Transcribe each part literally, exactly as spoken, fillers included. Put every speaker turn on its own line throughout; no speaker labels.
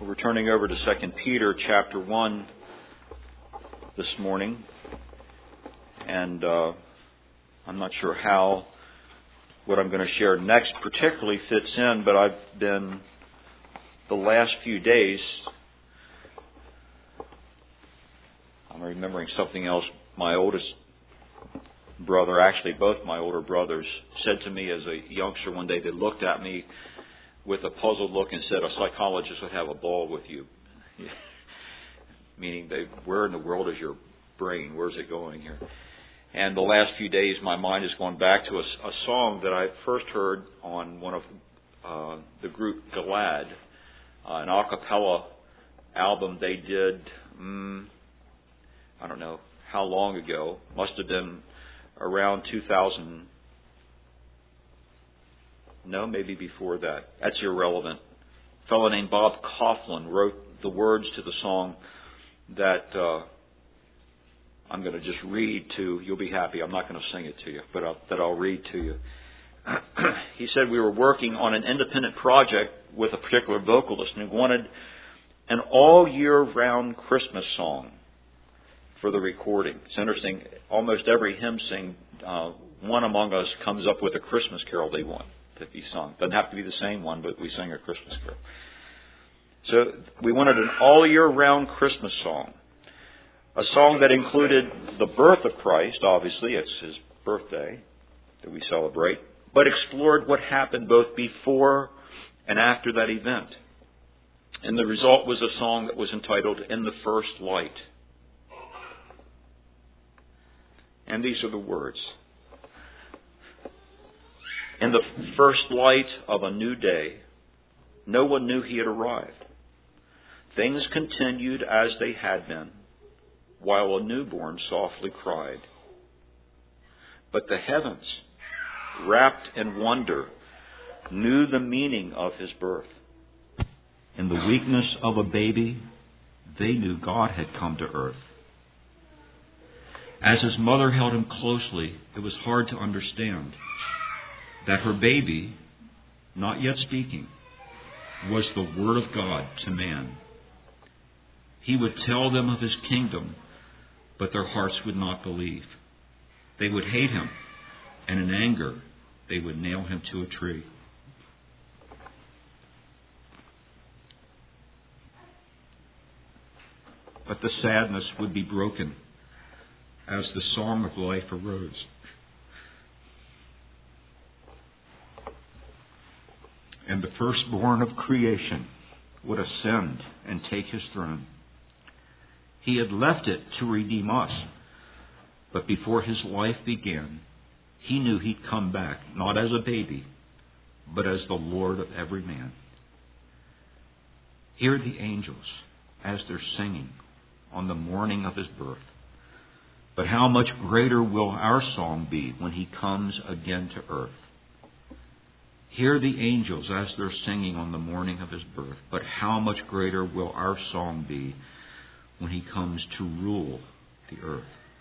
We're turning over to Second Peter chapter one this morning. And uh, I'm not sure how what I'm going to share next particularly fits in, but I've been the last few days, I'm remembering something else. My oldest brother, actually both my older brothers, said to me as a youngster one day, they looked at me with a puzzled look and said, a psychologist would have a ball with you. Meaning, they, where in the world is your brain? Where's it going here? And the last few days, my mind has gone back to a, a song that I first heard on one of uh, the group Galad, uh, an a cappella album they did, um, I don't know how long ago. Must have been around two thousand. No, maybe before that. That's irrelevant. A fellow named Bob Coughlin wrote the words to the song that uh, I'm going to just read to. You'll be happy. I'm not going to sing it to you, but I'll, that I'll read to you. He said we were working on an independent project with a particular vocalist and wanted an all-year-round Christmas song for the recording. It's interesting. Almost every hymn sing, uh, one among us comes up with a Christmas carol they want to be sung. Doesn't have to be the same one, but we sing a Christmas carol. So we wanted an all-year-round Christmas song. A song that included the birth of Christ, obviously, it's His birthday that we celebrate, but explored what happened both before and after that event. And the result was a song that was entitled, In the First Light. And these are the words. In the first light of a new day, no one knew He had arrived. Things continued as they had been, while a newborn softly cried. But the heavens, wrapped in wonder, knew the meaning of His birth. In the weakness of a baby, they knew God had come to earth. As His mother held Him closely, it was hard to understand that her baby, not yet speaking, was the Word of God to man. He would tell them of His kingdom, but their hearts would not believe. They would hate Him, and in anger, they would nail Him to a tree. But the sadness would be broken as the song of life arose. And the firstborn of creation would ascend and take His throne. He had left it to redeem us. But before His life began, He knew He'd come back, not as a baby, but as the Lord of every man. Hear the angels as they're singing on the morning of His birth. But how much greater will our song be when He comes again to earth? Hear the angels as they're singing on the morning of His birth. But how much greater will our song be when He comes to rule the earth?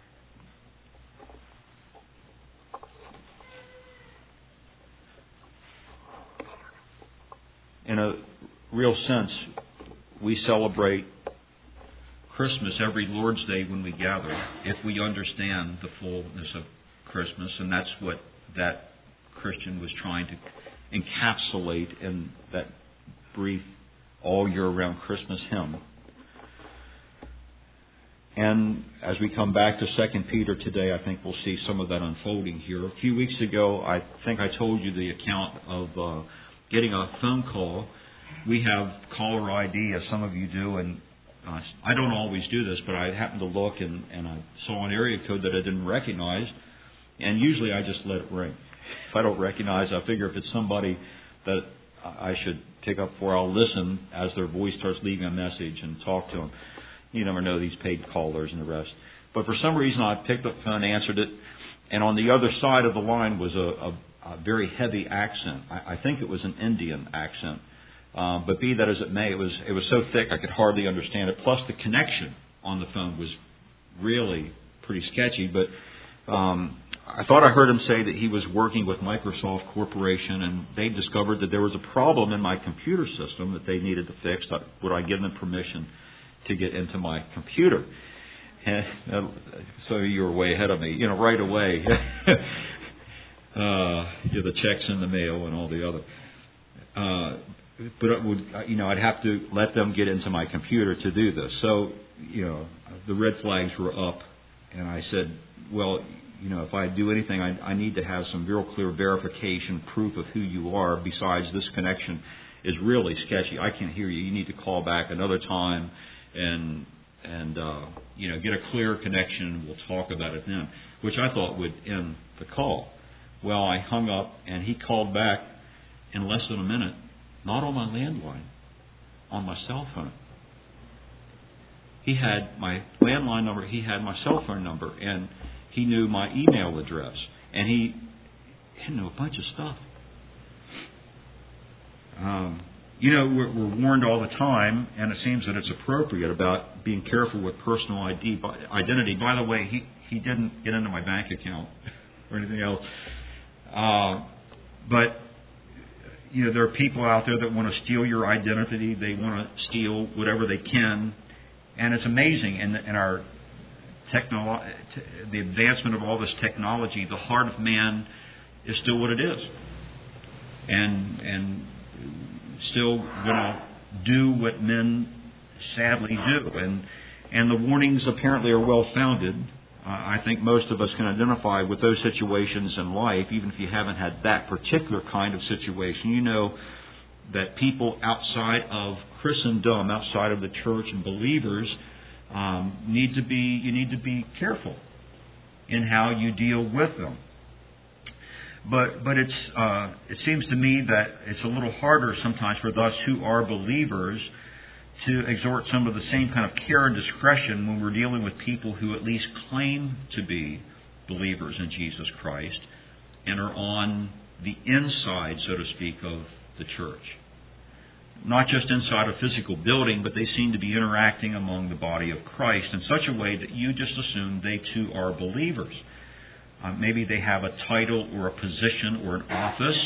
In a real sense, we celebrate Christmas every Lord's Day when we gather, if we understand the fullness of Christmas, and that's what that Christian was trying to encapsulate in that brief all-year-round Christmas hymn. And as we come back to Second Peter today, I think we'll see some of that unfolding here. A few weeks ago, I think I told you the account of uh, getting a phone call. We have caller I D, as some of you do, and uh, I don't always do this, but I happened to look and, and I saw an area code that I didn't recognize, and usually I just let it ring. If I don't recognize, I figure if it's somebody that I should pick up for, I'll listen as their voice starts leaving a message and talk to them. You never know these paid callers and the rest. But for some reason, I picked up the phone, answered it, and on the other side of the line was a, a, a very heavy accent. I, I think it was an Indian accent. Um, but be that as it may, it was it was so thick I could hardly understand it. Plus, the connection on the phone was really pretty sketchy. But um, I thought I heard him say that he was working with Microsoft Corporation, and they discovered that there was a problem in my computer system that they needed to fix. Would I give them permission to get into my computer? And, uh, so you were way ahead of me, you know, right away. uh, you know, the checks in the mail and all the other. Uh, but it would, you know, I'd have to let them get into my computer to do this. So, you know, the red flags were up, and I said, well, you know, if I do anything, I, I need to have some real clear verification, proof of who you are, besides this connection is really sketchy. I can't hear you. You need to call back another time and, and uh, you know, get a clear connection, and we'll talk about it then, which I thought would end the call. Well, I hung up, and he called back in less than a minute, not on my landline, on my cell phone. He had my landline number, he had my cell phone number, and he knew my email address, and he, he knew a bunch of stuff. Um, you know, we're, we're warned all the time, and it seems that it's appropriate, about being careful with personal I D, identity. By the way, he, he didn't get into my bank account or anything else. Uh, but, you know, there are people out there that want to steal your identity. They want to steal whatever they can. And it's amazing in, in our technolo- the advancement of all this technology, the heart of man is still what it is. And, and still going to do what men sadly do. And, and the warnings apparently are well-founded. Uh, I think most of us can identify with those situations in life, even if you haven't had that particular kind of situation. You know that people outside of Christendom, outside of the church and believers, um, need to be, you need to be careful in how you deal with them. But but it's uh, it seems to me that it's a little harder sometimes for us who are believers to exhort some of the same kind of care and discretion when we're dealing with people who at least claim to be believers in Jesus Christ and are on the inside, so to speak, of the church. Not just inside a physical building, but they seem to be interacting among the body of Christ in such a way that you just assume they too are believers. Uh, maybe they have a title or a position or an office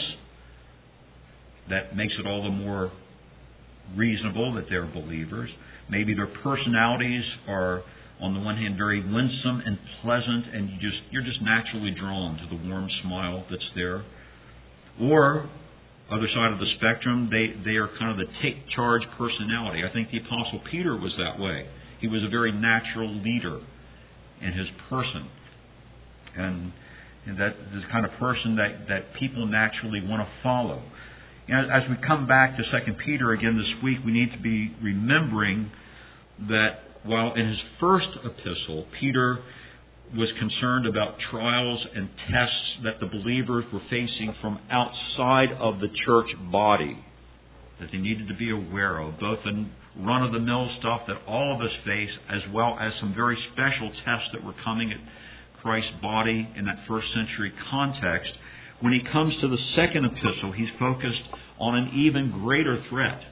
that makes it all the more reasonable that they're believers. Maybe their personalities are, on the one hand, very winsome and pleasant, and you just you're just naturally drawn to the warm smile that's there. Or, other side of the spectrum, they, they are kind of the take charge personality. I think the Apostle Peter was that way. He was a very natural leader in his person. And, and that is the kind of person that, that people naturally want to follow. As we come back to Second Peter again this week, we need to be remembering that while in his first epistle, Peter was concerned about trials and tests that the believers were facing from outside of the church body, that they needed to be aware of, both in run-of-the-mill stuff that all of us face, as well as some very special tests that were coming at Christ's body in that first century context. When he comes to the second epistle, he's focused on an even greater threat.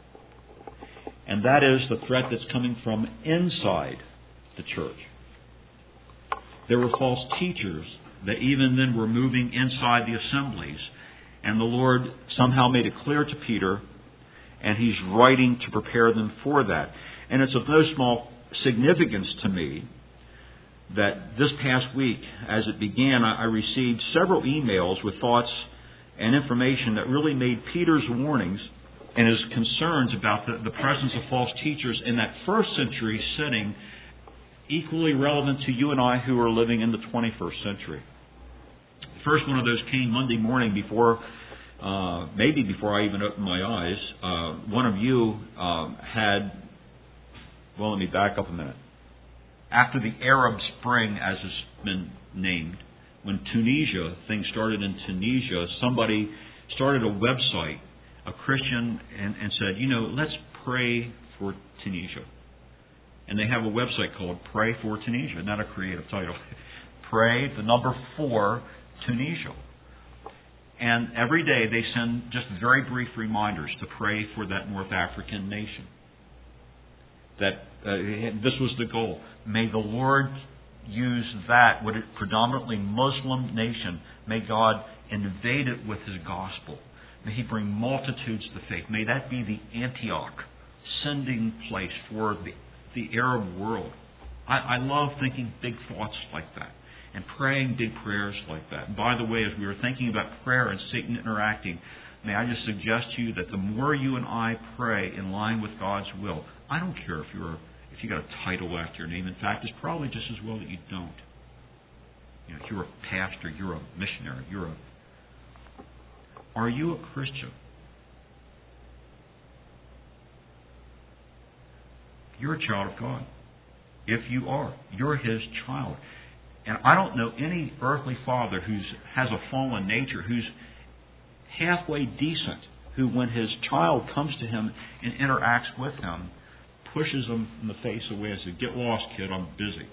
And that is the threat that's coming from inside the church. There were false teachers that even then were moving inside the assemblies. And the Lord somehow made it clear to Peter, and he's writing to prepare them for that. And it's of no small significance to me that this past week, as it began, I received several emails with thoughts and information that really made Peter's warnings and his concerns about the, the presence of false teachers in that first century setting equally relevant to you and I who are living in the twenty-first century. The first one of those came Monday morning before, uh, maybe before I even opened my eyes. Uh, one of you um, had, well, let me back up a minute. After the Arab Spring, as has been named, when Tunisia, things started in Tunisia, somebody started a website, a Christian, and, and said, you know, let's pray for Tunisia. And they have a website called Pray for Tunisia. Not a creative title. Pray, the number four, Tunisia. And every day they send just very brief reminders to pray for that North African nation. That uh, this was the goal. May the Lord use that, what is predominantly Muslim nation, may God invade it with His gospel. May He bring multitudes to faith. May that be the Antioch sending place for the, the Arab world. I, I love thinking big thoughts like that and praying big prayers like that. And by the way, as we were thinking about prayer and Satan interacting, may I just suggest to you that the more you and I pray in line with God's will, I don't care if you're if you got a title after your name. In fact, it's probably just as well that you don't. You know, if you're a pastor, you're a missionary, you're a Are you a Christian? You're a child of God. If you are, you're His child. And I don't know any earthly father who has a fallen nature, who's halfway decent, who when his child comes to him and interacts with him, pushes them in the face away and says, "Get lost, kid, I'm busy."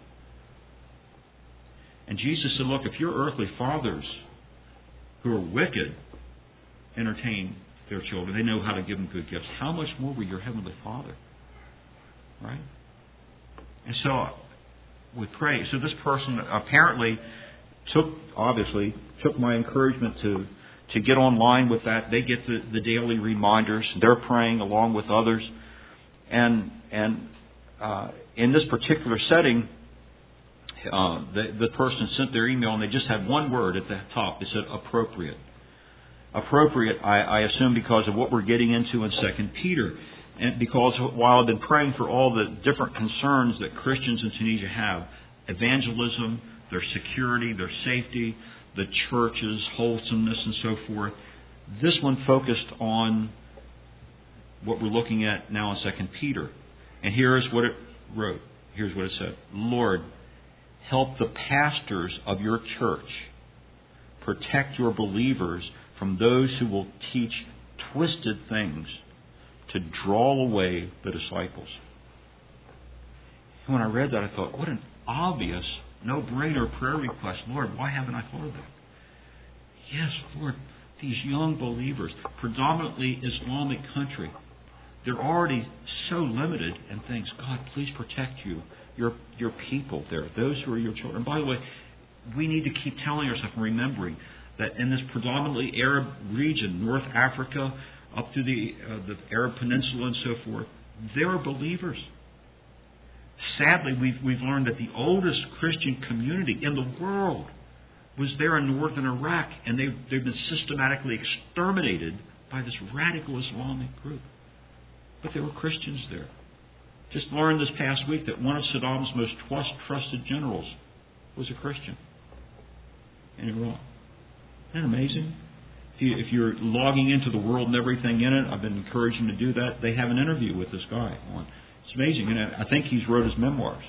And Jesus said, look, if your earthly fathers who are wicked entertain their children, they know how to give them good gifts, how much more will your Heavenly Father? Right? And so we pray. So this person apparently took, obviously, took my encouragement to to get online with that. They get the, the daily reminders. They're praying along with others. And and uh, in this particular setting, uh, the, the person sent their email and they just had one word at the top. They said appropriate. Appropriate, I, I assume, because of what we're getting into in Second Peter. And because while I've been praying for all the different concerns that Christians in Tunisia have, evangelism, their security, their safety, the church's wholesomeness and so forth, this one focused on what we're looking at now in Second Peter. And here's what it wrote. Here's what it said. Lord, help the pastors of your church protect your believers from those who will teach twisted things to draw away the disciples. And when I read that, I thought, what an obvious, no-brainer prayer request. Lord, why haven't I thought of that? Yes, Lord, these young believers, predominantly Islamic country, they're already so limited in things. God, please protect you, your your people there, those who are your children. And by the way, we need to keep telling ourselves and remembering that in this predominantly Arab region, North Africa, up to the uh, the Arab Peninsula and so forth, there are believers. Sadly, we've we've learned that the oldest Christian community in the world was there in northern Iraq, and they've, they've been systematically exterminated by this radical Islamic group. But there were Christians there. Just learned this past week that one of Saddam's most trust, trusted generals was a Christian in Iraq. Isn't that amazing? If, you, if you're logging into the world and everything in it, I've been encouraging to do that. They have an interview with this guy on. It's amazing, and I think he's wrote his memoirs.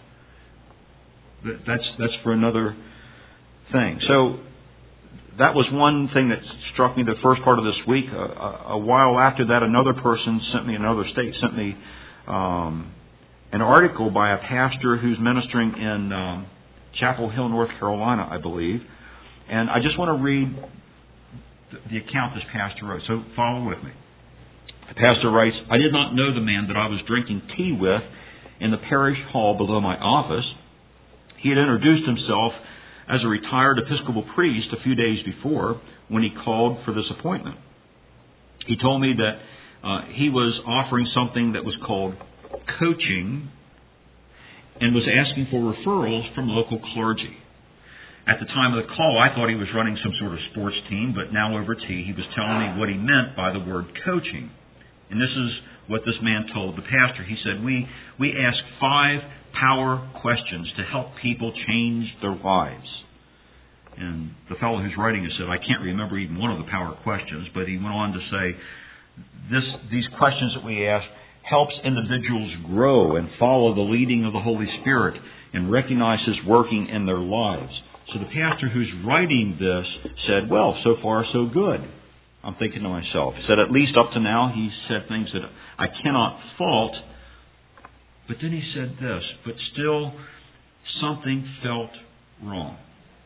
But that's that's for another thing. So that was one thing that struck me the first part of this week. Uh, a, a while after that, another person sent me, another state sent me um, an article by a pastor who's ministering in um, Chapel Hill, North Carolina, I believe. And I just want to read the, the account this pastor wrote. So follow with me. The pastor writes, I did not know the man that I was drinking tea with in the parish hall below my office. He had introduced himself as a retired Episcopal priest a few days before when he called for this appointment. He told me that uh, he was offering something that was called coaching and was asking for referrals from local clergy. At the time of the call, I thought he was running some sort of sports team, but now over tea, he was telling me what he meant by the word coaching. And this is what this man told the pastor. He said, we, we ask five power questions to help people change their lives. And the fellow who's writing it said, I can't remember even one of the power questions, but he went on to say, this, these questions that we ask helps individuals grow and follow the leading of the Holy Spirit and recognize His working in their lives. So the pastor who's writing this said, well, so far so good. I'm thinking to myself. He said, at least up to now, he said things that I cannot fault. But then he said this, but still something felt wrong.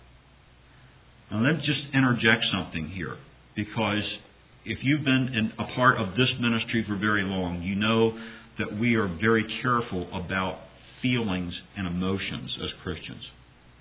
Now let's just interject something here, because if you've been in a part of this ministry for very long, you know that we are very careful about feelings and emotions as Christians.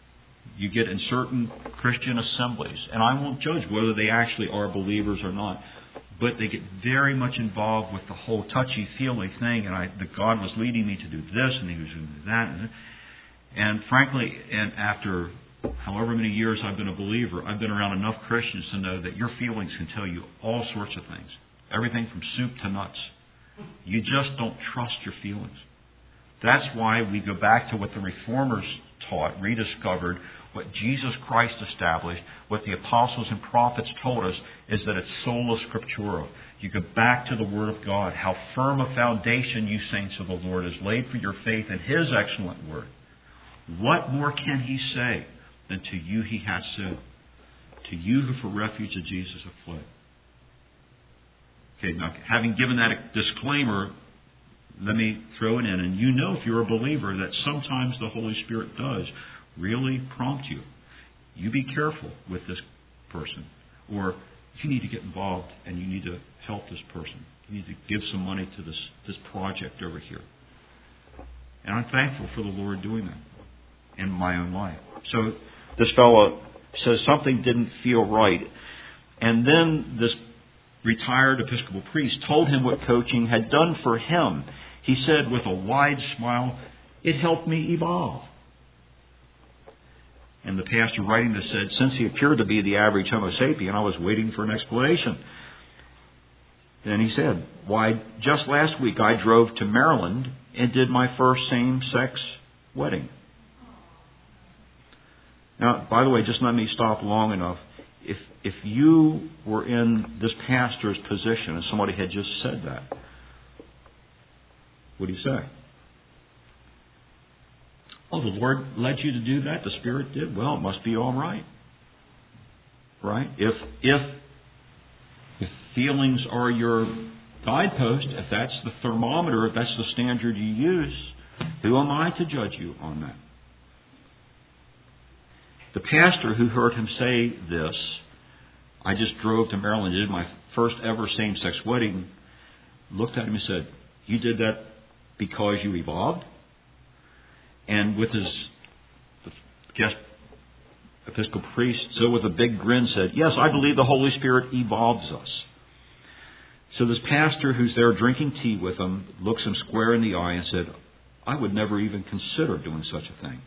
You get in certain Christian assemblies, and I won't judge whether they actually are believers or not, but they get very much involved with the whole touchy-feely thing, and I, that God was leading me to do this, and He was doing that. And, and frankly, and after however many years I've been a believer, I've been around enough Christians to know that your feelings can tell you all sorts of things. Everything from soup to nuts. You just don't trust your feelings. That's why we go back to what the Reformers taught, rediscovered, what Jesus Christ established, what the apostles and prophets told us, is that it's sola scriptura. You go back to the Word of God, how firm a foundation, you saints of the Lord, is laid for your faith in His excellent Word. What more can He say than to you He hath said, to you who for refuge of Jesus have fled? Okay, now having given that disclaimer, let me throw it in. And you know, if you're a believer, that sometimes the Holy Spirit does really prompt you. You be careful with this person. Or you need to get involved and you need to help this person. You need to give some money to this, this project over here. And I'm thankful for the Lord doing that in my own life. So this fellow says something didn't feel right. And then this retired Episcopal priest told him what coaching had done for him. He said with a wide smile, "It helped me evolve." And the pastor writing this said, since he appeared to be the average Homo sapien, I was waiting for an explanation. Then he said, "Why, just last week I drove to Maryland and did my first same-sex wedding." Now, by the way, just let me stop long enough. If if you were in this pastor's position and somebody had just said that, what do you say? Oh, the Lord led you to do that? The Spirit did? Well, it must be all right. Right? If if if feelings are your guidepost, if that's the thermometer, if that's the standard you use, who am I to judge you on that? The pastor who heard him say this, "I just drove to Maryland and did my first ever same-sex wedding," looked at him and said, "You did that because you evolved?" And with his guest Episcopal priest, so with a big grin, said, "Yes, I believe the Holy Spirit evolves us." So this pastor who's there drinking tea with him looks him square in the eye and said, "I would never even consider doing such a thing.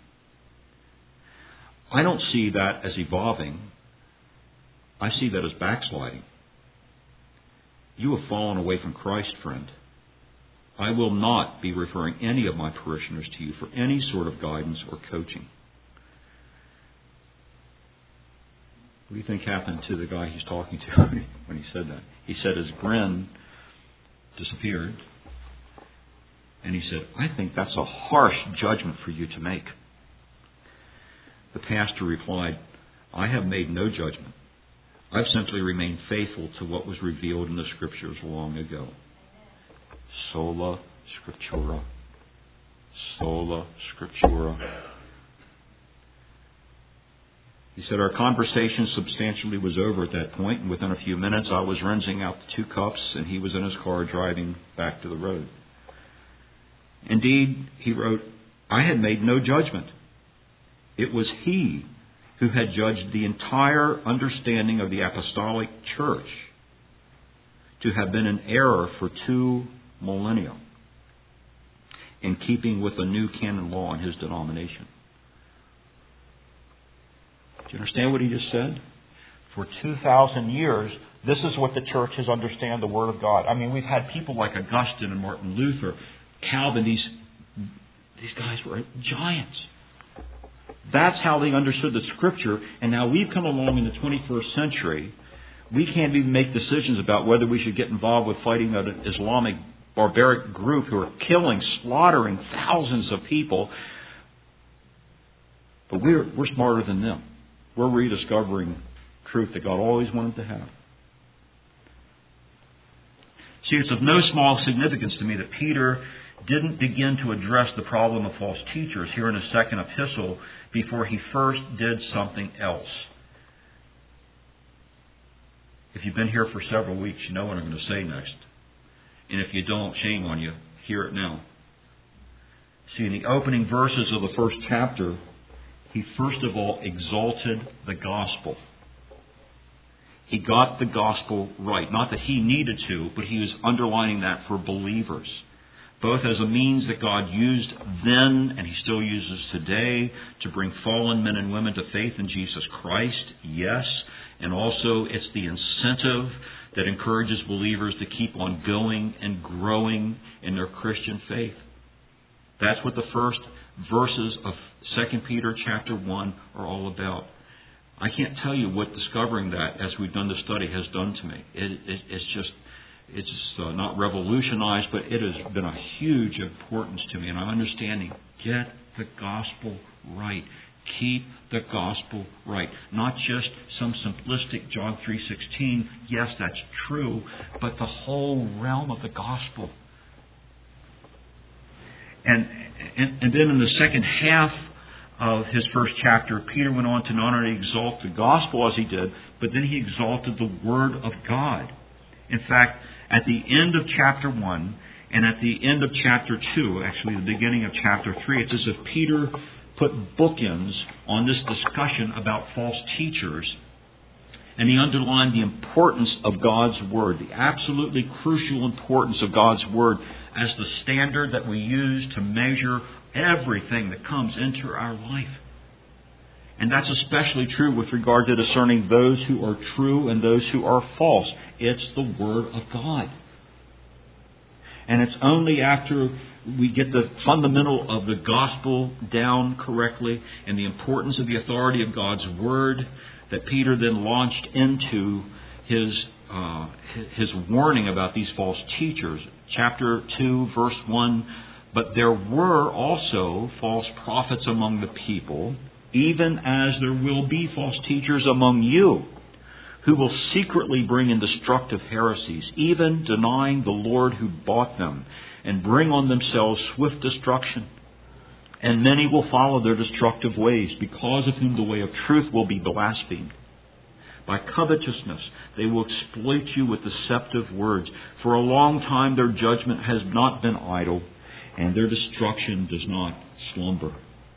I don't see that as evolving. I see that as backsliding. You have fallen away from Christ, friend. I will not be referring any of my parishioners to you for any sort of guidance or coaching." What do you think happened to the guy he's talking to when he said that? He said his grin disappeared. And he said, "I think that's a harsh judgment for you to make." The pastor replied, "I have made no judgment. I've simply remained faithful to what was revealed in the Scriptures long ago." Sola Scriptura. Sola Scriptura. He said, "Our conversation substantially was over at that point, and within a few minutes I was rinsing out the two cups, and he was in his car driving back to the road. Indeed," he wrote, "I had made no judgment. It was he who had judged the entire understanding of the Apostolic Church to have been in error for two millennia, in keeping with the new canon law in his denomination." Do you understand what he just said? For two thousand years, this is what the church has understood the Word of God. I mean, we've had people like Augustine and Martin Luther, Calvin, these, these guys were giants. That's how they understood the Scripture, and now we've come along in the twenty-first century. We can't even make decisions about whether we should get involved with fighting an Islamic barbaric group who are killing, slaughtering thousands of people. But we're, we're smarter than them. We're rediscovering truth that God always wanted to have. See, it's of no small significance to me that Peter didn't begin to address the problem of false teachers here in his second epistle before he first did something else. If you've been here for several weeks, you know what I'm going to say next. And if you don't, shame on you. Hear it now. See, in the opening verses of the first chapter, he first of all exalted the gospel. He got the gospel right. Not that he needed to, but he was underlining that for believers. Both as a means that God used then, and he still uses today, to bring fallen men and women to faith in Jesus Christ, yes. And also it's the incentive that encourages believers to keep on going and growing in their Christian faith. That's what the first verses of Second Peter chapter one are all about. I can't tell you what discovering that as we've done the study has done to me. It, it, it's just, it's just, uh, not revolutionized, but it has been a huge importance to me. And I'm understanding, get the gospel right. Keep the gospel right. Not just some simplistic John three sixteen. Yes, that's true, but the whole realm of the gospel. And, and, and then in the second half of his first chapter, Peter went on to not only exalt the gospel as he did, but then he exalted the Word of God. In fact, at the end of chapter one and at the end of chapter two, actually the beginning of chapter three, it's as if Peter put bookends on this discussion about false teachers, and he underlined the importance of God's Word, the absolutely crucial importance of God's Word as the standard that we use to measure everything that comes into our life. And that's especially true with regard to discerning those who are true and those who are false. It's the Word of God. And it's only after we get the fundamental of the gospel down correctly and the importance of the authority of God's Word that Peter then launched into his uh, his warning about these false teachers. Chapter two, verse one, but there were also false prophets among the people, even as there will be false teachers among you, who will secretly bring in destructive heresies, even denying the Lord who bought them, and bring on themselves swift destruction. And many will follow their destructive ways, because of whom the way of truth will be blasphemed. By covetousness they will exploit you with deceptive words. For a long time their judgment has not been idle, and their destruction does not slumber.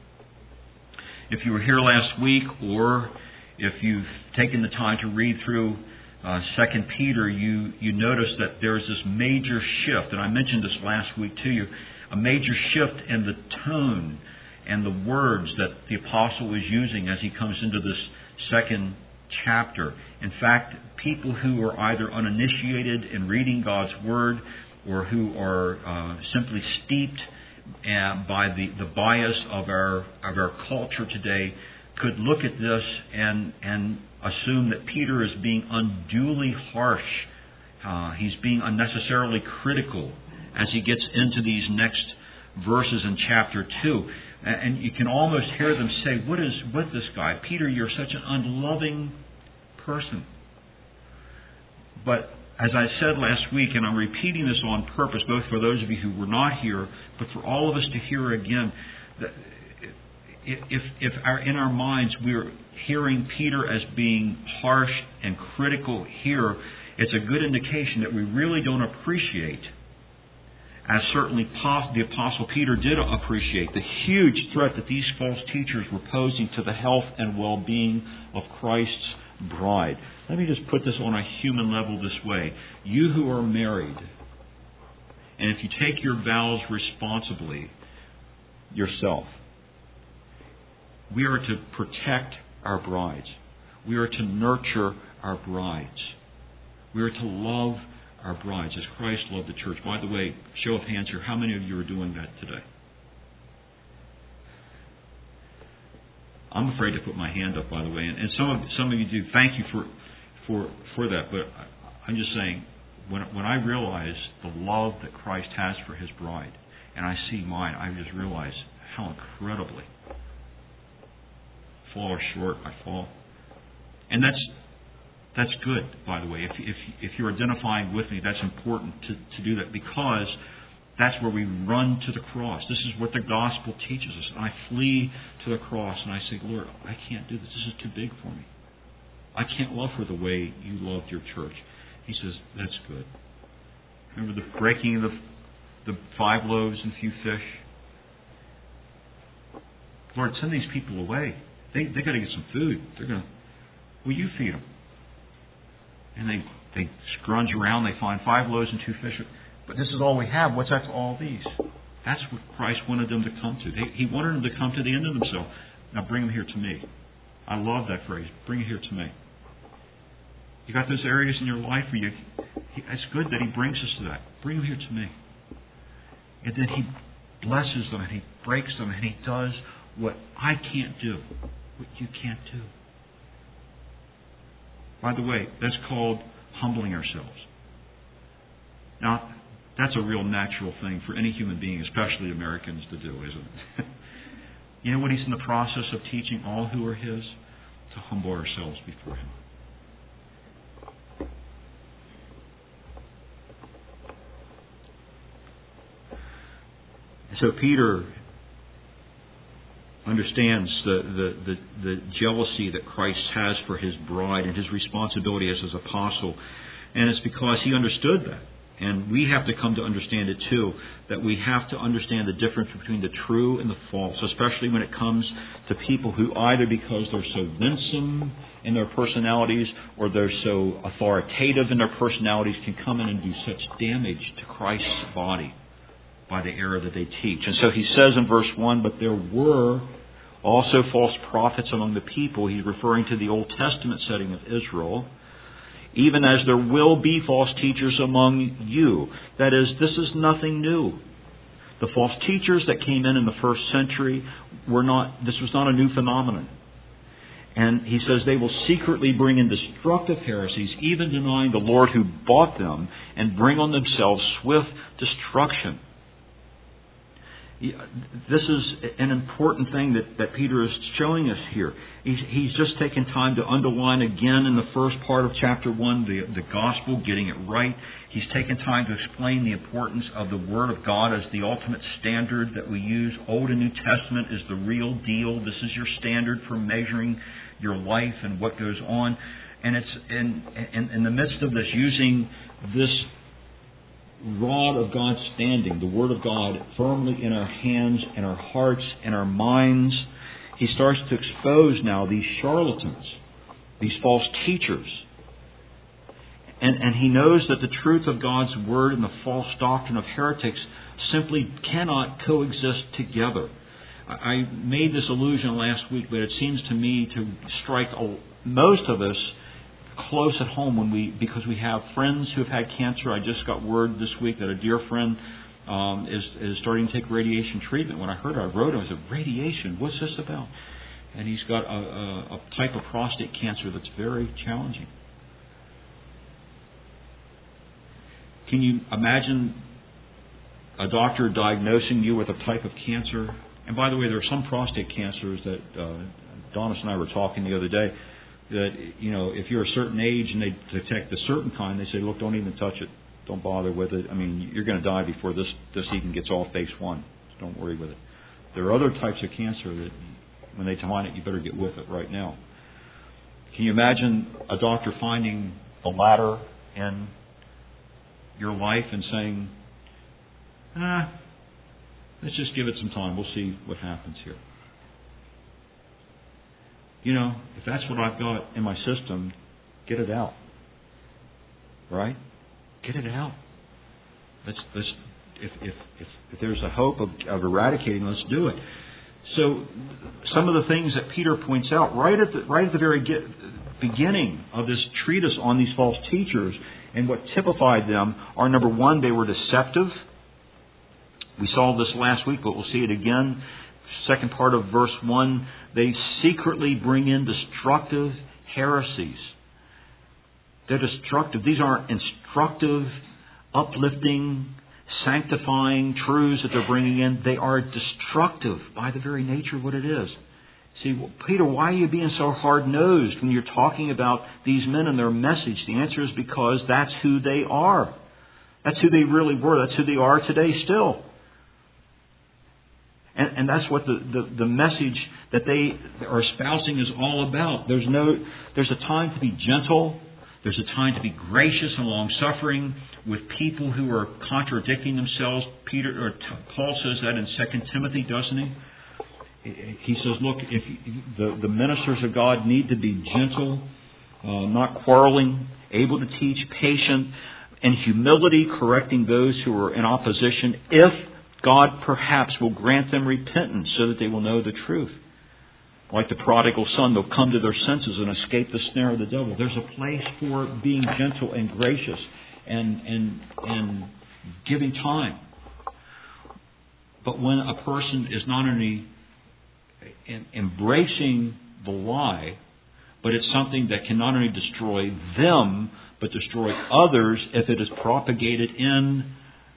If you were here last week, or if you've taken the time to read through uh, Second Peter, you, you notice that there's this major shift, and I mentioned this last week to you, a major shift in the tone and the words that the apostle is using as he comes into this second chapter. In fact, people who are either uninitiated in reading God's Word or who are uh, simply steeped uh, by the, the bias of our of our culture today could look at this and and assume that Peter is being unduly harsh. Uh, he's being unnecessarily critical as he gets into these next verses in chapter two. And you can almost hear them say, what is with this guy? Peter, you're such an unloving person. But as I said last week, and I'm repeating this on purpose, both for those of you who were not here, but for all of us to hear again, that if, if our, in our minds we're hearing Peter as being harsh and critical here, it's a good indication that we really don't appreciate, as certainly the Apostle Peter did appreciate, the huge threat that these false teachers were posing to the health and well-being of Christ's bride. Let me just put this on a human level this way. You who are married, and if you take your vows responsibly yourself, we are to protect our brides. We are to nurture our brides. We are to love our brides as Christ loved the church. By the way, show of hands here, how many of you are doing that today? I'm afraid to put my hand up, by the way, and, and some of some of you do. Thank you for for for that. But I'm just saying, when when I realize the love that Christ has for His bride, and I see mine, I just realize how incredibly fall short I fall, and that's. That's good, by the way. If, if, if you're identifying with me, that's important to, to do that, because that's where we run to the cross. This is what the gospel teaches us. And I flee to the cross and I say, Lord, I can't do this. This is too big for me. I can't love her the way you loved your church. He says, that's good. Remember the breaking of the, the five loaves and few fish? Lord, send these people away. They they got to get some food. They're going to. Will you feed them? And they they scrunch around. They find five loaves and two fish. But this is all we have. What's after all these? That's what Christ wanted them to come to. They, he wanted them to come to the end of themselves. Now bring them here to me. I love that phrase. Bring it here to me. You got those areas in your life where you. He, it's good that He brings us to that. Bring them here to me. And then He blesses them and He breaks them and He does what I can't do, what you can't do. By the way, that's called humbling ourselves. Now, that's a real natural thing for any human being, especially Americans, to do, isn't it? You know what He's in the process of teaching all who are His? To humble ourselves before Him. So Peter understands the, the, the, the jealousy that Christ has for His bride and His responsibility as His apostle. And it's because he understood that. And we have to come to understand it too, that we have to understand the difference between the true and the false, especially when it comes to people who either because they're so winsome in their personalities or they're so authoritative in their personalities can come in and do such damage to Christ's body by the error that they teach. And so he says in verse one, but there were also false prophets among the people. He's referring to the Old Testament setting of Israel. Even as there will be false teachers among you. That is, this is nothing new. The false teachers that came in in the first century were not, this was not a new phenomenon. And he says they will secretly bring in destructive heresies, even denying the Lord who bought them, and bring on themselves swift destruction. This is an important thing that, that Peter is showing us here. He's, he's just taken time to underline again in the first part of chapter one the, the gospel, getting it right. He's taken time to explain the importance of the Word of God as the ultimate standard that we use. Old and New Testament is the real deal. This is your standard for measuring your life and what goes on. And it's in, in, in the midst of this, using this rod of God's standing, the Word of God, firmly in our hands and our hearts and our minds, he starts to expose now these charlatans, these false teachers. And, and he knows that the truth of God's Word and the false doctrine of heretics simply cannot coexist together. I made this allusion last week, but it seems to me to strike most of us close at home when we, because we have friends who have had cancer. I just got word this week that a dear friend um, is is starting to take radiation treatment. When I heard it, I wrote him, I said, radiation, what's this about? And he's got a, a, a type of prostate cancer that's very challenging. Can you imagine a doctor diagnosing you with a type of cancer? And by the way, there are some prostate cancers that uh, Donis and I were talking the other day, that, you know, if you're a certain age and they detect a certain kind, they say, look, don't even touch it. Don't bother with it. I mean, you're going to die before this, this even gets off phase one. So don't worry with it. There are other types of cancer that when they find it, you better get with it right now. Can you imagine a doctor finding a ladder in your life and saying, ah, let's just give it some time. We'll see what happens here. You know, if that's what I've got in my system, get it out. Right? Get it out. Let's, let's, if, if, if, if there's a hope of, of eradicating, let's do it. So, some of the things that Peter points out right at the, right at the very get, beginning of this treatise on these false teachers and what typified them are, number one, they were deceptive. We saw this last week, but we'll see it again. Second part of verse one, they secretly bring in destructive heresies. They're destructive. These aren't instructive, uplifting, sanctifying truths that they're bringing in. They are destructive by the very nature of what it is. See, well, Peter, why are you being so hard-nosed when you're talking about these men and their message? The answer is because that's who they are. That's who they really were. That's who they are today still. And, and that's what the, the, the message that they are espousing is all about. There's no, there's a time to be gentle. There's a time to be gracious and long-suffering with people who are contradicting themselves. Peter or Paul says that in Second Timothy, doesn't he? he says, look, if the, the ministers of God need to be gentle, uh, not quarreling, able to teach, patient, and humility, correcting those who are in opposition, if God perhaps will grant them repentance so that they will know the truth. Like the prodigal son, they'll come to their senses and escape the snare of the devil. There's a place for being gentle and gracious and and and giving time. But when a person is not only embracing the lie, but it's something that can not only destroy them, but destroy others if it is propagated in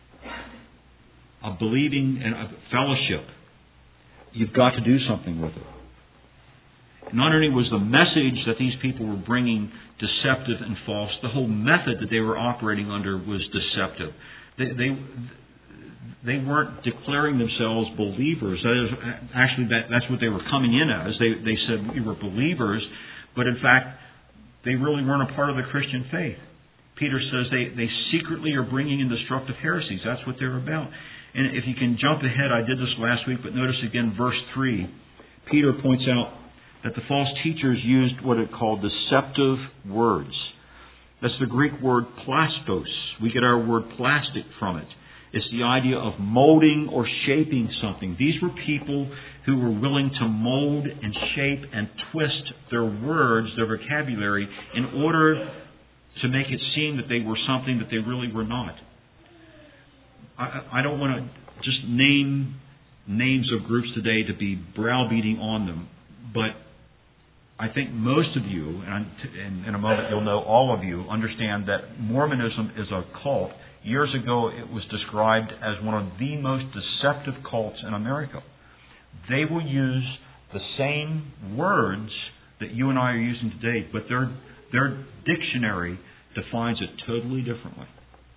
a believing and a fellowship, you've got to do something with it. Not only was the message that these people were bringing deceptive and false, the whole method that they were operating under was deceptive. They they, they weren't declaring themselves believers. That is, actually, that, that's what they were coming in as. They they said we were believers, but in fact, they really weren't a part of the Christian faith. Peter says they, they secretly are bringing in destructive heresies. That's what they're about. And if you can jump ahead, I did this last week, but notice again verse three. Peter points out that the false teachers used what it called deceptive words. That's the Greek word plastos. We get our word plastic from it. It's the idea of molding or shaping something. These were people who were willing to mold and shape and twist their words, their vocabulary, in order to make it seem that they were something that they really were not. I, I don't want to just name names of groups today to be browbeating on them, but I think most of you, and in a moment you'll know all of you, understand that Mormonism is a cult. Years ago it was described as one of the most deceptive cults in America. They will use the same words that you and I are using today, but their their dictionary defines it totally differently.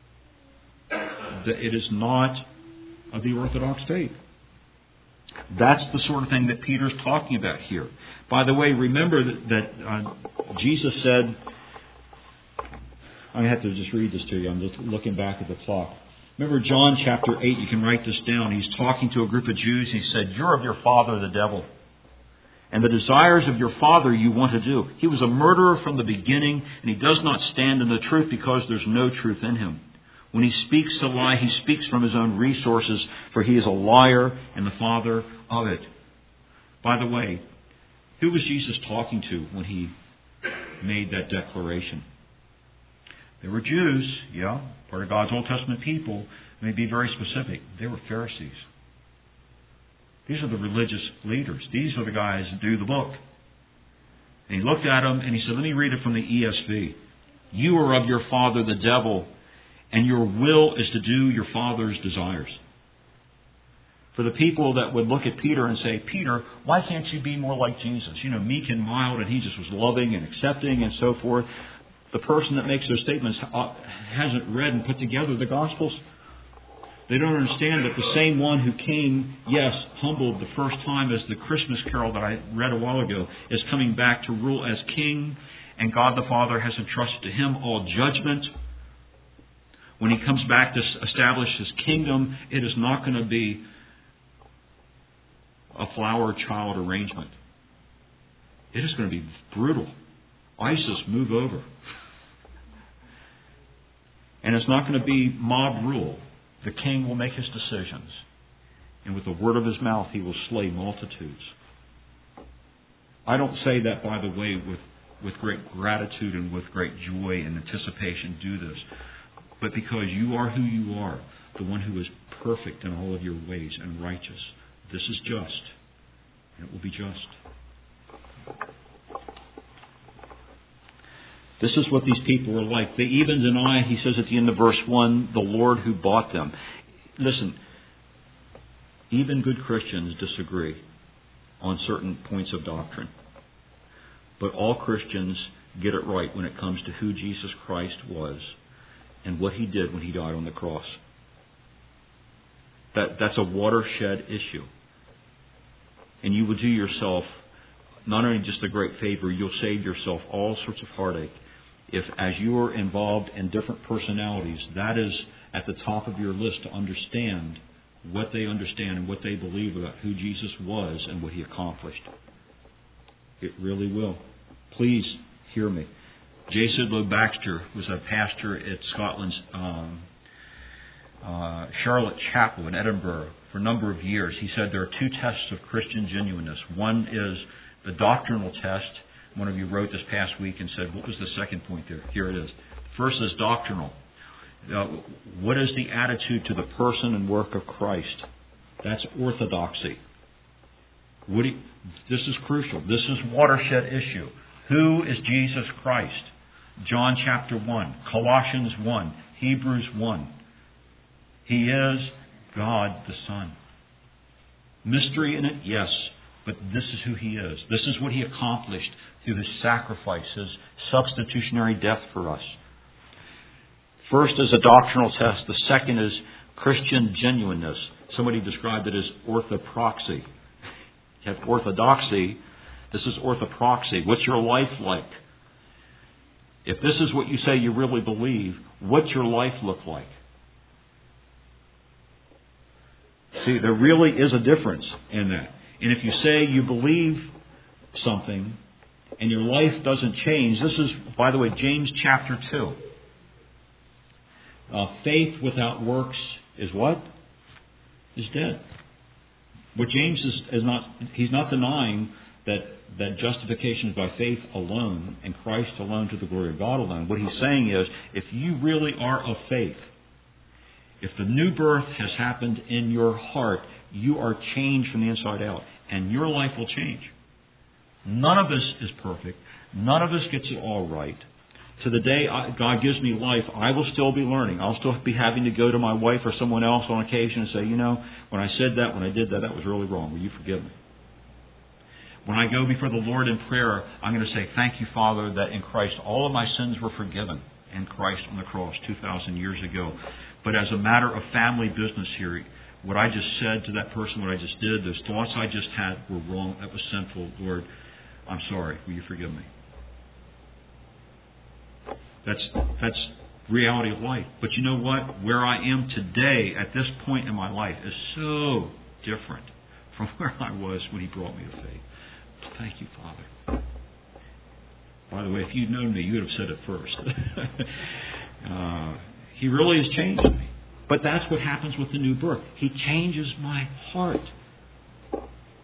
It is not of the Orthodox faith. That's the sort of thing that Peter's talking about here. By the way, remember that, that uh, Jesus said, I'm going to have to just read this to you. I'm just looking back at the clock. Remember John chapter eight, you can write this down. He's talking to a group of Jews. He said, you're of your father, the devil. And the desires of your father you want to do. He was a murderer from the beginning, and he does not stand in the truth because there's no truth in him. When he speaks a lie, he speaks from his own resources, for he is a liar and the father of it. By the way, who was Jesus talking to when he made that declaration? They were Jews, yeah, part of God's Old Testament people. Let me be very specific. They were Pharisees. These are the religious leaders. These are the guys that do the book. And he looked at them and he said, let me read it from the E S V. You are of your father the devil, and your will is to do your father's desires. For the people that would look at Peter and say, Peter, why can't you be more like Jesus? You know, meek and mild, and he just was loving and accepting and so forth. The person that makes those statements hasn't read and put together the Gospels. They don't understand that the same one who came, yes, humbled the first time as the Christmas carol that I read a while ago, is coming back to rule as king, and God the Father has entrusted to him all judgment. When he comes back to establish his kingdom, it is not going to be a flower child arrangement. It is going to be brutal. ISIS, move over. And it's not going to be mob rule. The king will make his decisions. And with the word of his mouth, he will slay multitudes. I don't say that, by the way, with, with great gratitude and with great joy and anticipation, do this. But because you are who you are, the one who is perfect in all of your ways and righteous. This is just, and it will be just. This is what these people were like. They even deny, he says at the end of verse one, the Lord who bought them. Listen, even good Christians disagree on certain points of doctrine. But all Christians get it right when it comes to who Jesus Christ was and what he did when he died on the cross. That, that's a watershed issue. And you will do yourself not only just a great favor, you'll save yourself all sorts of heartache if, as you are involved in different personalities, that is at the top of your list to understand what they understand and what they believe about who Jesus was and what He accomplished. It really will. Please hear me. J. Sidlow Baxter was a pastor at Scotland's um, uh, Charlotte Chapel in Edinburgh for a number of years. He said there are two tests of Christian genuineness. One is the doctrinal test. One of you wrote this past week and said, what was the second point there? Here it is. First is doctrinal. Uh, what is the attitude to the person and work of Christ? That's orthodoxy. What do you, this is crucial. This is watershed issue. Who is Jesus Christ? John chapter one, Colossians one, Hebrews one. He is God the Son. Mystery in it? Yes. But this is who He is. This is what He accomplished through His sacrifice, His substitutionary death for us. First is a doctrinal test. The second is Christian genuineness. Somebody described it as orthoproxy. You have orthodoxy. This is orthoproxy. What's your life like? If this is what you say you really believe, what's your life look like? See, there really is a difference in that. And if you say you believe something and your life doesn't change, this is, by the way, James chapter two. Uh, faith without works is what? Is dead. What James is, is not, he's not denying that, that justification is by faith alone and Christ alone to the glory of God alone. What he's saying is, if you really are of faith, if the new birth has happened in your heart, you are changed from the inside out, and your life will change. None of us is perfect. None of us gets it all right. To the day I, God gives me life, I will still be learning. I'll still be having to go to my wife or someone else on occasion and say, you know, when I said that, when I did that, that was really wrong. Will you forgive me? When I go before the Lord in prayer, I'm going to say, thank you, Father, that in Christ all of my sins were forgiven in Christ on the cross two thousand years ago. But as a matter of family business here, what I just said to that person, what I just did, those thoughts I just had were wrong. That was sinful. Lord, I'm sorry. Will you forgive me? That's that's reality of life. But you know what? Where I am today at this point in my life is so different from where I was when He brought me to faith. Thank you, Father. By the way, if you'd known me, you would have said it first. uh, he really has changed me. But that's what happens with the new birth. He changes my heart. Boy,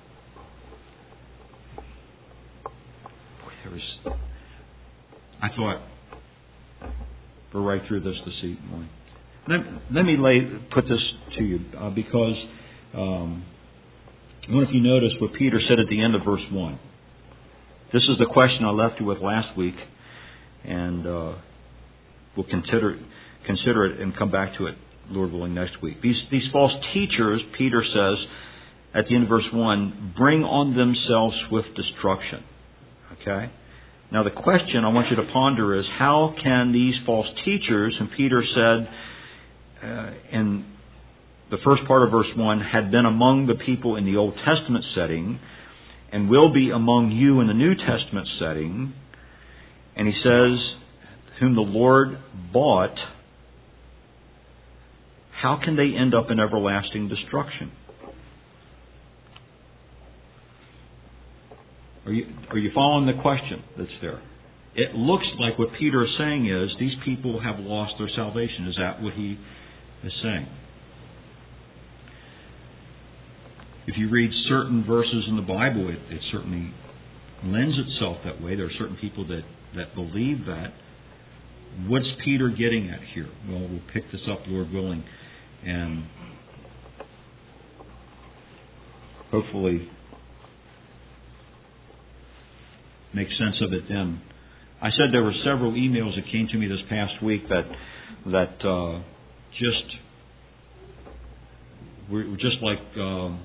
there was, I thought, we're right through this this evening. Let, let me lay, put this to you uh, because um, I wonder if you noticed what Peter said at the end of verse one. This is the question I left you with last week, and uh, we'll consider consider it and come back to it, Lord willing, next week. These these false teachers, Peter says at the end of verse one, bring on themselves swift destruction. Okay? Now the question I want you to ponder is, how can these false teachers, and Peter said uh, in the first part of verse one, had been among the people in the Old Testament setting, and will be among you in the New Testament setting, and he says, whom the Lord bought, how can they end up in everlasting destruction? Are you, are you following the question that's there? It looks like what Peter is saying is, these people have lost their salvation. Is that what he is saying? If you read certain verses in the Bible, it, it certainly lends itself that way. There are certain people that, that believe that. What's Peter getting at here? Well, we'll pick this up, Lord willing, and hopefully make sense of it then. I said there were several emails that came to me this past week that that uh, just were just like uh,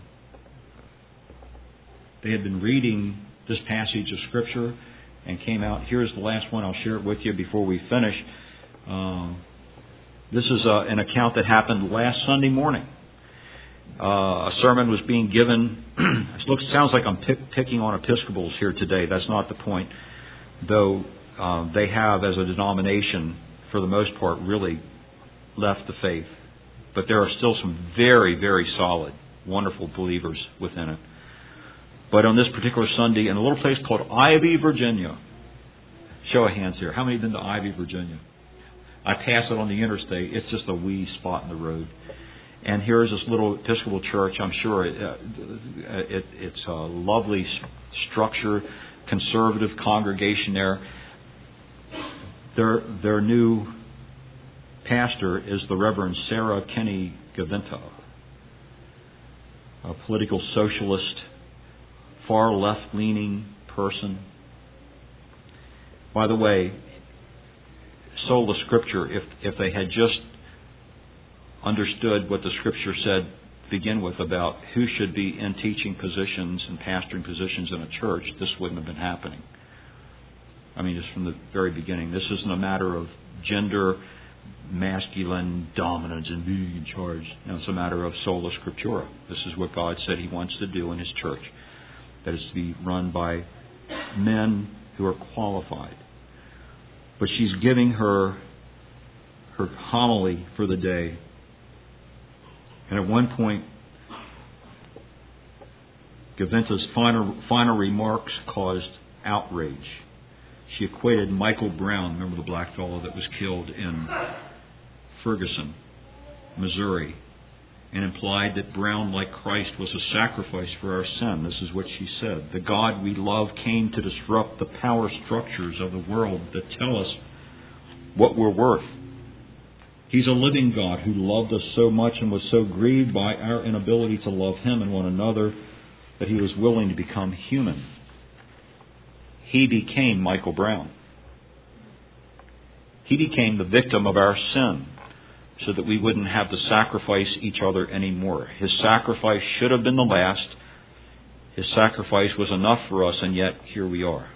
they had been reading this passage of Scripture and came out. Here's the last one. I'll share it with you before we finish. Uh, this is uh, an account that happened last Sunday morning. Uh, a sermon was being given. It looks, sounds like I'm pick, picking on Episcopals here today. That's not the point. Though uh, they have, as a denomination, for the most part, really left the faith but there are still some very, very solid, wonderful believers within it. But on this particular Sunday, in a little place called Ivy, Virginia, show of hands here. How many have been to Ivy, Virginia? I pass it on the interstate. It's just a wee spot in the road. And here's this little Episcopal church. I'm sure it, uh, it, it's a lovely structure, conservative congregation there. Their, their new pastor is the Reverend Sarah Kenny Gaventa, a political socialist, far left-leaning person. By the way, sola Scripture, if if they had just understood what the Scripture said to begin with about who should be in teaching positions and pastoring positions in a church, this wouldn't have been happening. I mean, just from the very beginning. This isn't a matter of gender, masculine dominance and being in charge. No, it's a matter of sola Scriptura. This is what God said He wants to do in His church. That is to be run by men who are qualified. But she's giving her her homily for the day. And at one point, Gaventa's final, final remarks caused outrage. She equated Michael Brown, remember the black fellow that was killed in Ferguson, Missouri, and implied that Brown, like Christ, was a sacrifice for our sin. This is what she said. The God we love came to disrupt the power structures of the world that tell us what we're worth. He's a living God who loved us so much and was so grieved by our inability to love Him and one another that He was willing to become human. He became Michael Brown. He became the victim of our sin so that we wouldn't have to sacrifice each other anymore. His sacrifice should have been the last. His sacrifice was enough for us, and yet here we are.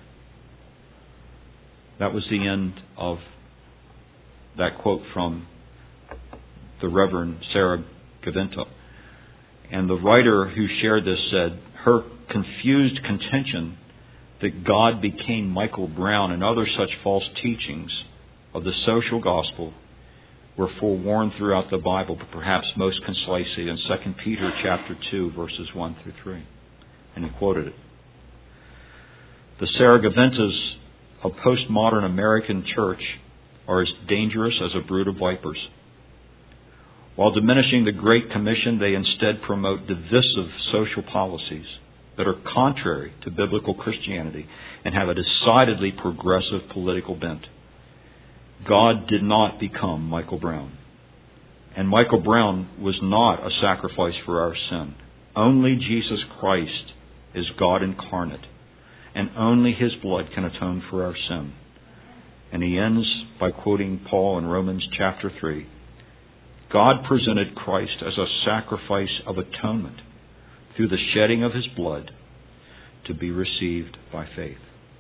That was the end of that quote from the Reverend Sarah Gaventa. And the writer who shared this said, her confused contention that God became Michael Brown and other such false teachings of the social gospel were forewarned throughout the Bible, but perhaps most concisely in Second Peter chapter two, verses one through three. And he quoted it. The Sarah Gaventas of postmodern American church are as dangerous as a brood of vipers. While diminishing the Great Commission, they instead promote divisive social policies that are contrary to biblical Christianity and have a decidedly progressive political bent. God did not become Michael Brown. And Michael Brown was not a sacrifice for our sin. Only Jesus Christ is God incarnate, and only His blood can atone for our sin. And he ends by quoting Paul in Romans chapter three. God presented Christ as a sacrifice of atonement through the shedding of His blood to be received by faith.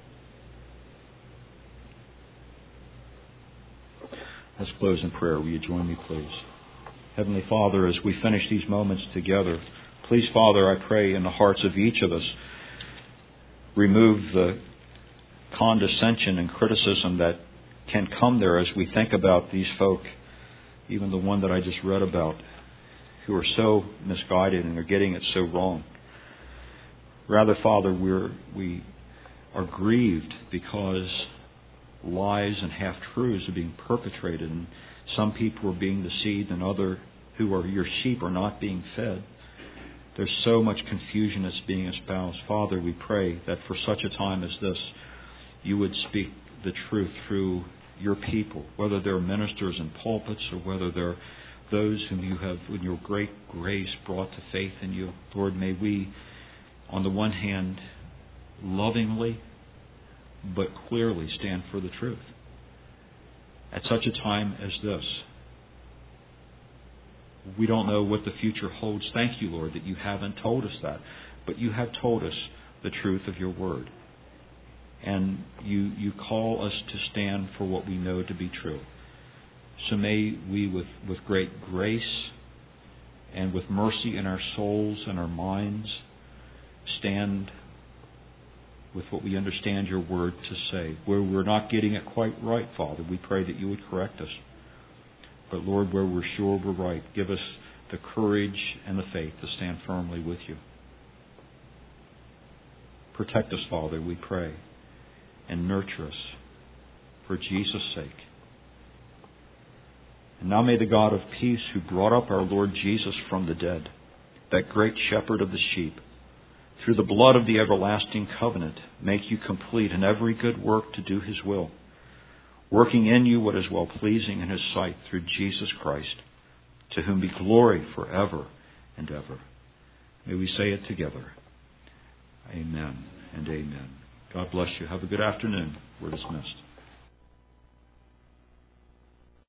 Let's close in prayer. Will you join me, please? Heavenly Father, as we finish these moments together, please, Father, I pray in the hearts of each of us, remove the condescension and criticism that can come there as we think about these folk, even the one that I just read about, who are so misguided and are getting it so wrong. Rather, Father, we're, we are grieved because lies and half-truths are being perpetrated, and some people are being deceived and other who are your sheep are not being fed. There's so much confusion that's being espoused. Father, we pray that for such a time as this, you would speak the truth through your people, whether they're ministers in pulpits or whether they're those whom you have, in your great grace, brought to faith in you. Lord, may we, on the one hand, lovingly but clearly stand for the truth. At such a time as this, we don't know what the future holds. Thank you, Lord, that you haven't told us that. But you have told us the truth of your word. And you, you call us to stand for what we know to be true. So may we, with, with great grace and with mercy in our souls and our minds, stand with what we understand your word to say. Where we're not getting it quite right, Father, we pray that you would correct us. But Lord, where we're sure we're right, give us the courage and the faith to stand firmly with you. Protect us, Father, we pray, and nurture us for Jesus' sake. And now may the God of peace, who brought up our Lord Jesus from the dead, that great shepherd of the sheep, through the blood of the everlasting covenant, make you complete in every good work to do His will, working in you what is well-pleasing in His sight through Jesus Christ, to whom be glory forever and ever. May we say it together. Amen and amen. God bless you. Have a good afternoon. We're dismissed.